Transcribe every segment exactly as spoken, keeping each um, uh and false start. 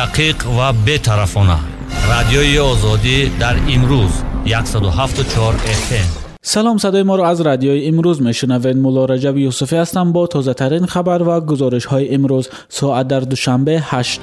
دقیق و بی‌طرفانه. رادیوی آزادی در امروز صد و هفت و چهار اف ام. سلام، صدای ما رو از رادیوی امروز میشنوید. مولا رجب یوسفی هستم با تازه ترین خبر و گزارش های امروز ساعت در دوشنبه هشت.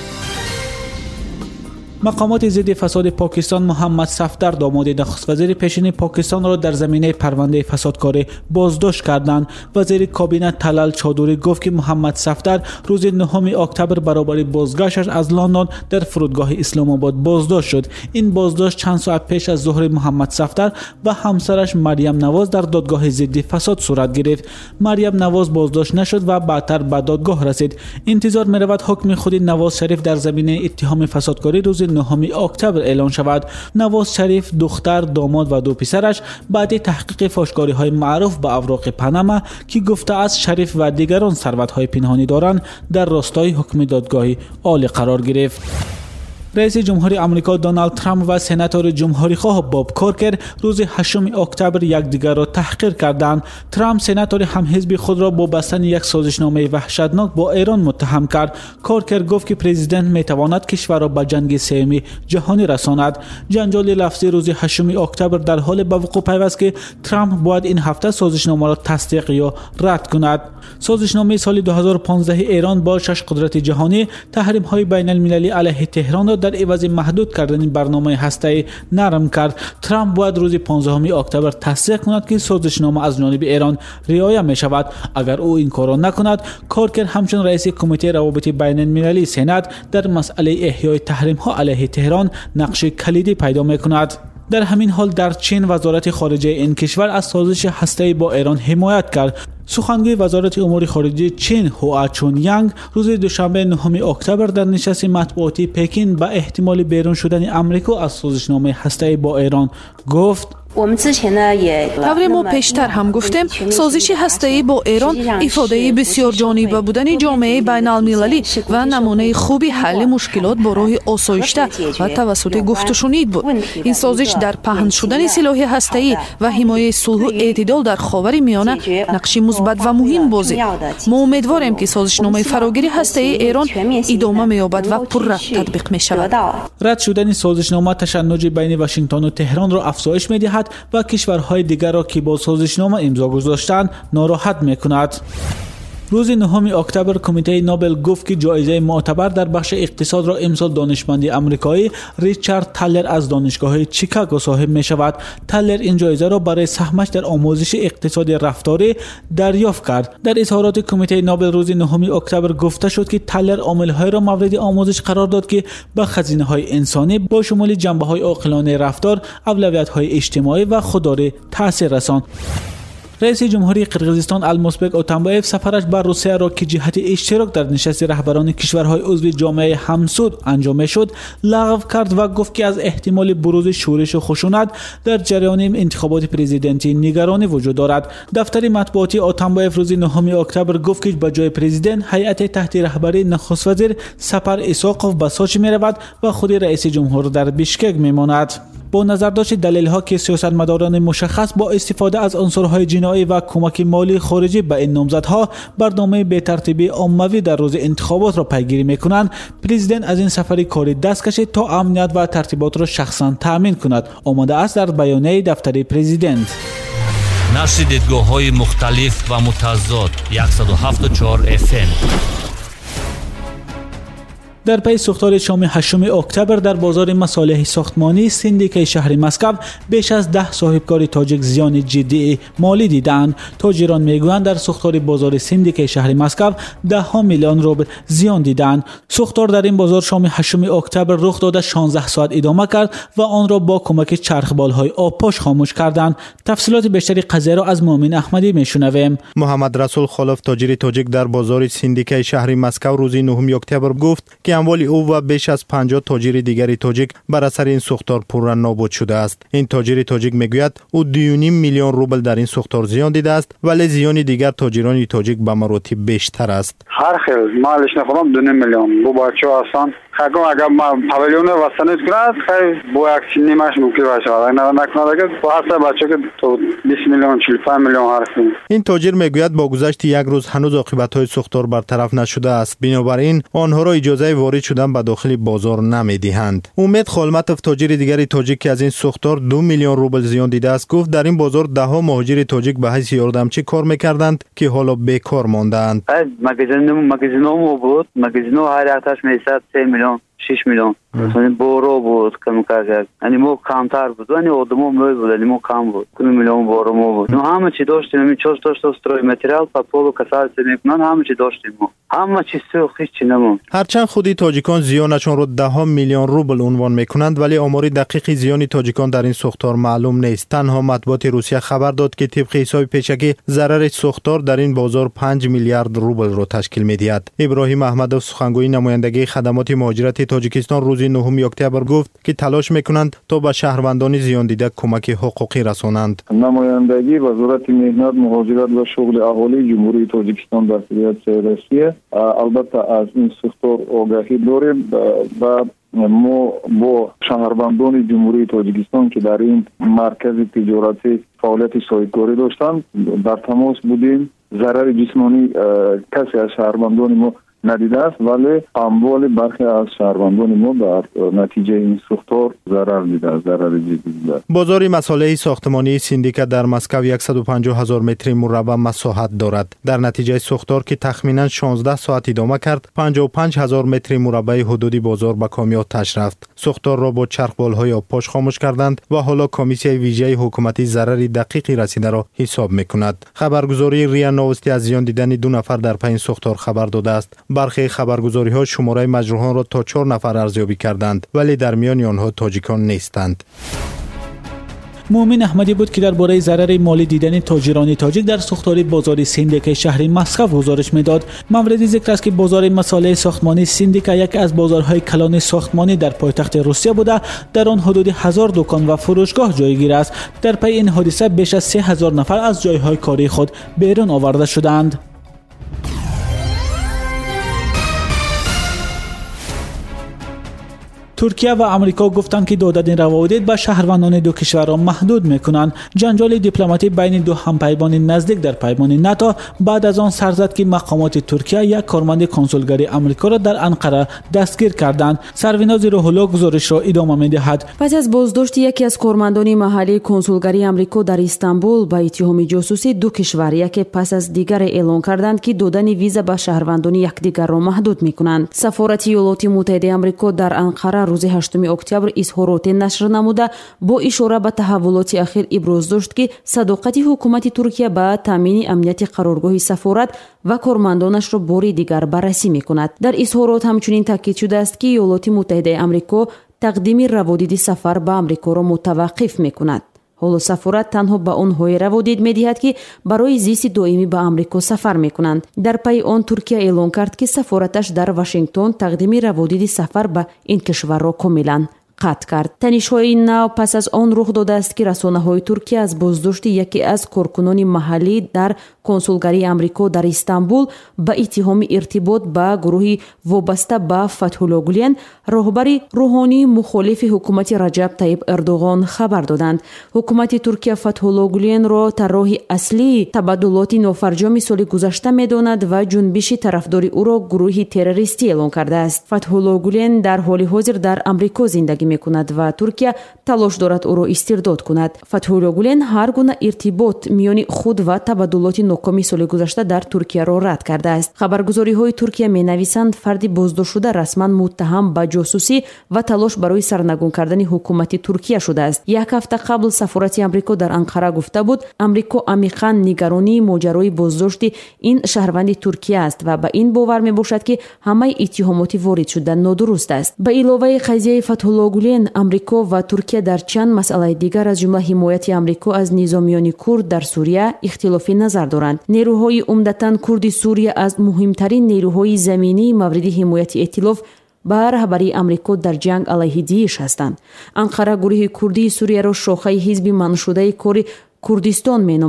مقامات ضد فساد پاکستان محمد صفدر داماد نخست وزیر پیشین پاکستان را در زمینه پرونده فسادکاری بازداشت کردند. وزیر کابینه طلال چادری گفت که محمد صفدر روز نهم اکتبر برابر بازگشتش از لندن در فرودگاه اسلام آباد بازداشت شد. این بازداشت چند ساعت پیش از ظهر محمد صفدر و همسرش مریم نواز در دادگاه ضد فساد صورت گرفت. مریم نواز بازداشت نشد و بعدتر به دادگاه رسید. انتظار می‌رود حکم خود نواز شریف در زمینه اتهام فسادکاری روز نهم اکتبر اعلان شود. نواز شریف دختر، داماد و دو پسرش بعد تحقیق فاشکاری‌های معروف به اوراق پاناما که گفته است شریف و دیگران ثروت‌های پنهانی دارند در راستای حکم دادگاهی عالی قرار گرفت. رئیس جمهوری آمریکا دونالد ترامپ و سناتور جمهوری خواه باب کورکر روز هشتم اکتبر یکدیگر را تحقیر کردند. ترامپ سناتور همحزب خود را با بستن یک سازشنامه وحشتناک با ایران متهم کرد. کورکر گفت که پرزیدنت میتواند کشور را به جنگ سوم جهانی رساند. جنجال لفظی روز هشتم اکتبر در حال به وقوع پیوست که ترامپ باید این هفته سازشنامه را تصدیق یا رد کند. سازشنامه سال دو هزار و پانزده ایران با شش قدرت جهانی تحریم‌های بین المللی علیه تهران را در عوض محدود کردن برنامه هسته‌ای نرم کرد. ترامپ باید روز پانزدهم اکتبر تصدیق کند که سازشنامه از جانب ایران رعایت می شود. اگر او این کار را نکند، کورکر همچون رئیس کمیته روابط بین المللی سنا در مسئله احیای تحریم‌ها علیه تهران نقش کلیدی پیدا می کند. در همین حال در چین وزارت خارجه این کشور از سازش هسته‌ای با ایران حمایت کرد. سخنگوی وزارت امور خارجه چین هوا چونیانگ روز دوشنبه نهم اکتبر در نشست مطبوعاتی پکین به احتمال بیرون شدن آمریکا از سازشنامه هسته‌ای با ایران گفت: طوری ما پیشتر هم گفتیم سازش هسته‌ای با ایران افاده بسیار جانبه بودن جامعه بین المللی و نمونه خوبی حل مشکلات با راه آسایشته و توسط گفت و شنید بود. این سازش در پهن شدن سلاح هسته‌ای و حمایت صلح و اعتدال در خاور میانه نقش مثبت و مهم بازی. ما امیدواریم که سازشنامه فراگیری هسته‌ای ایران ادامه می‌یابد و پررا تطبیق می‌شود. رد شدن سازشنامه تشنج بین واشنگتن و تهران را افزایش می‌دهد و کشورهای دیگر را که با سازشنامه امضا گذاشتند ناراحت می‌کند. روز نهم اکتبر کمیته نوبل گفت که جایزه معتبر در بخش اقتصاد را امسال دانشمند آمریکایی ریچارد تالر از دانشگاه شیکاگو صاحب می شود. تالر این جایزه را برای سهمش در آموزش اقتصاد رفتاری دریافت کرد. در اظهارات کمیته نوبل روز نهم اکتبر گفته شد که تالر عامل‌های را مورد آموزش قرار داد که به خزینه‌های انسانی با شمول جنبه‌های عاقلانه رفتار، اولویت‌های اجتماعی و خودداری تاثیر رساند. رئیس جمهوری قرقیزستان المازبک اتامبایف سفرش بر روسیه را که جهت اشتراک در نشست رهبران کشورهای عضو جامعه همسود انجام شد لغو کرد و گفت که از احتمال بروز شورش و خشونت در جریان انتخابات پرزیدنتی نگرانی وجود دارد. دفتر مطبوعاتی اتامبایف روز نهم اکتبر گفت که به جای پرزیدنت هیئت تحت رهبری نخست وزیر سپر ایساقوف به سوچی می رود و خود رئیس جمهور در بیشکک می ماند. با نظر داشت دلایل‌ها که سیاستمداران مشخص با استفاده از عنصرهای جنایی و کمک مالی خارجی به این نامزدها برنامه بی‌ترتیبی عمومی در روز انتخابات را پیگیری می‌کنند، پرزیدنت از این سفری کاری دست کشید تا امنیت و ترتیبات را شخصاً تأمین کند. آمده است در بیانیه دفتر پرزیدنت. نشر دیدگاه‌های مختلف و متضاد صد و هفت و چهار اف ام. در پی سوختار شام هشتم اکتبر در بازار مصالح ساختمانی سندیکه شهر مسکو بیش از ده صاحبکار تاجیک زیان جدی مالی دیدند. تاجران میگویند در سوختار بازار سندیکه شهر مسکو ده ها میلیون روبل زیان دیدند. سوختار در این بازار شام هشتم اکتبر رخ داده شانزده ساعت ادامه کرد و آن را با کمک چرخبال‌های آبپاش خاموش کردند. تفصیلات بیشتری قضیه را از مؤمن احمدی میشنویم. محمد رسول خلف تاجر تاجیک در بازار سندیکه شهر مسکو روز نهم اکتبر گفت که اموال او و بیش از پنجاه تاجر دیگری تاجیک بر اثر این سوختار پررا نابود شده است. این تاجر تاجیک میگوید او دو و نیم میلیون روبل در این سوختار زیان دیده است، ولی زیان دیگر تاجران تاجیک به مراتب بیشتر است. هر خیلی مالش نخورم دو نیم میلیون. بو بچه‌ها هستن خاکم اگر ما پاویلیون واسطه کنند خیلی با اکسینی ماش ممکن باشه. اگر نکنه که با هر بچه که تو بیست میلیون چهل و پنج میلیون هستیم. این تاجر میگوید با گذشت یک روز هنوز عاقبت‌های سوختار برطرف نشده است. بنابراین آنها را اجازه وارد شدن به داخل بازار نمیدهند. امید خالمتوف تاجر دیگری تاجیک که از این سوختار دو میلیون روبل زیان دیده است گفت در این بازار ده ها مهاجر تاجیک به حیث یاردمچی کار میکردند که حالا بیکار ماندند. مغازین مغازینو بود. مغازینو هر وقتش میشد سه میلیون شش میلیون. یعنی بورو بود کم کرد. یعنی مو کمتر بود. یعنی آدمو می بود. یعنی مو کم بود. دو میلیون بورو مو بود. ما همه چی داشتیم. می چوش داشت استروی متریال پاپولو کسال میکنن همه چی داشتیم. همه چی سوخت هیچ نمون. هرچند خودی تاجیکان زیانشان را ده ها میلیون روبل عنوان میکنند ولی آمار دقیق زیان تاجیکان در این سوختار معلوم نیست. تنها مطبوعات روسیه خبر داد که طبق حساب پیشکی ضرر سوختار در این بازار پنج میلیارد روبل را تشکیل میدهد. ابراهیم احمدوف سخنگوی نمایندگی خدمات مهاجرت تاجیکستان روز نهم اکتبر گفت که تلاش میکنند تا به شهروندان زیان دیده کمک حقوقی رسانند. نمایندگی وزارت مهنت مهاجرت و شغل اهالی جمهوری تاجیکستان در ریاست روسیه البته از این سوختار آگاهی داریم و ما با شهروندان جمهوری تاجیکستان که در این مرکز تجارتی فعالیت سازگاری داشتند در تماس بودیم. ضرر جسمانی کسی از شهروندان ما ندیده است ولی اموال برخی از شهروندان ما در نتیجه این سوختار ضرر دیده است. ضرر جدی دیده. بازار مصالح ساختمانی سیندیکا در مسکو صد و پنجاه هزار متر مربع مساحت دارد. در نتیجه سوختار که تخمینا شانزده ساعت ادامه کرد پنجاه و پنج هزار متر مربع حدودی بازار به کامی آتش رفت. سوختار را با چرخبال‌های آبپاش خاموش کردند و حالا کمیسیون ویژه حکومتی ضرر دقیقی رسیده را حساب می‌کند. خبرگزاری ریا نوستی از زیان دیدن دو نفر در پی سوختار خبر داده است. برخی خبرگزاری‌ها شماره مجروحان را تا چهار نفر ارزیابی کردند ولی در میان آنها تاجیکان نیستند. مومن احمدی بود که درباره ضرر مالی دیدن تاجران تاجیک در سوختار بازار سیندیکا شهر مسکو گزارش میداد. مورد ذکر است که بازار مصالح ساختمانی سیندیکا یکی از بازارهای کلان ساختمانی در پایتخت روسیه بوده. در آن حدود هزار دکان و فروشگاه جایگیر است. در پی این حادثه بیش از سه هزار نفر از جایهای کاری خود بیرون آورده شدند. ترکیه و آمریکا گفتند که دادن روابط به شهروندان دو کشور را محدود میکنند. جنجال دیپلماتی بین دو همپیمان نزدیک در پیمان ناتو بعد از آن سر زد که مقامات ترکیه یک کارمند کنسولگری آمریکا را در انقره دستگیر کردند. سروناز روح‌الله گزارش را ادامه میدهد. پس از بازداشت یکی از کارمندان محلی کنسولگری آمریکا در استانبول با اتهام جاسوسی دو کشور یکی پس از دیگر اعلام کردند که دادن ویزا به شهروندان یکدیگر را محدود میکنند. سفارت ایالات متحده آمریکا در انقره روز هشتم اکتبر اظهارات نشر نموده با اشاره به تحولات اخیر ابراز داشت که صداقت حکومت ترکیه به تامین امنیت قرارگاه سفارت و کارمندانش را بار دیگر بررسی میکند. در اظهارات همچنین تاکید شده است که ایالات متحده آمریکا تقدیم روادید سفر به آمریکا را متوقف میکند. حالا سفارت تنها به آنهای روادید می‌دهد که برای زیست دائمی به آمریکا سفر می‌کنند. در پی آن ترکیه اعلام کرد که سفارتش در واشنگتن تقدیم روادید سفر به این کشور را کاملا قطع کرد. تنش‌های نو پس از آن رخ داده است که رسانه‌های ترکیه از بازداشت یکی از کارکنان محلی در کنسولگری آمریکا در استانبول به اتهام ارتباط با گروهی وابسته به فتح‌الله گولن راهبر روحانی مخالف حکومت رجب طیب اردوغان خبر دادند. حکومت ترکیه فتح‌الله گولن را طراح اصلی تبادلات نافرجام سال گذشته می‌داند و جنبش طرفداری او را گروهی تروریستی اعلام کرده است. فتح‌الله گولن در حال حاضر در آمریکا زندگی می‌کند و ترکیه تلاش دارد او را استرداد کند. فتح‌الله گولن هر گونه ارتباط میان خود و تبادلات ناکامی سال گذشته در ترکیه را رد کرده است. خبرگزاری‌های ترکیه می‌نویسند فردی بازداشت شده رسما متهم به جاسوسی و تلاش برای سرنگون کردن حکومت ترکیه شده است. یک هفته قبل سفارت آمریکا در انقره گفته بود آمریکا عمیقاً نگرانی ماجرای بازداشت این شهروند ترکیه است و به این باور میباشد که همه اتهامات وارد شده نادرست است. به علاوه قضیه فتح‌الله گولن، آمریکا و ترکیه در چند مسئله دیگر از جمله حمایت آمریکا از نظامیان کرد در سوریه اختلاف نظر دارند. نیروهای عمدتاً کرد سوریه از مهمترین نیروهای زمینی مورد حمایت ائتلاف به رهبری آمریکا در جنگ علیه داعش هستند. انقره گروه کردی سوریه را شاخه حزب منشوده کار کردستان مینامد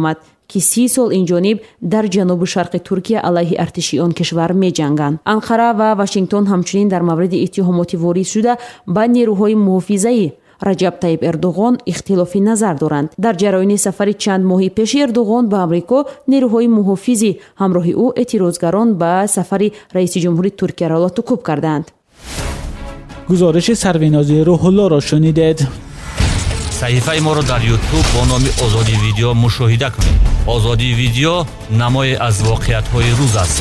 که سی سال اینجانب در جنوب شرق ترکیه علیه ارتشی آن کشور می‌جنگند. انقره و واشنگتن همچنین در مورد اتهامات واریز شده با نیروهای محافظه‌ای رجب طیب اردوغان اختلافی نظر دارند. در جریان سفر چند ماهی پیش اردوغان به آمریکا، نیروهای محافظی همراه او اعتراضگران به سفر رئیس جمهوری ترکیه را توقیف کردند. گزارش سروینازی روح الله را شنیدید. صحیفه ما را در یوتیوب با نام آزادی ویدیو مشاهده کنید. آزادی ویدیو نمای از واقعیت‌های روز است.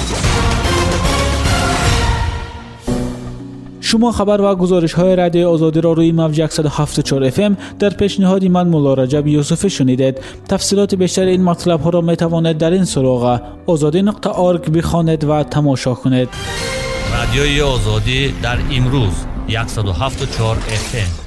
شما خبر و گزارش های رادیو آزادی را روی موج صد و هفت و چهار اف ام در پیشنهاد من مولا رجب یوسفی شنیدید. تفصیلات بیشتر این مطلب ها را می توانید در این سراغ آزادی نقطه آرگ بخوانید و تماشا کنید. رادیوی آزادی در امروز صد و هفت و چهار اف ام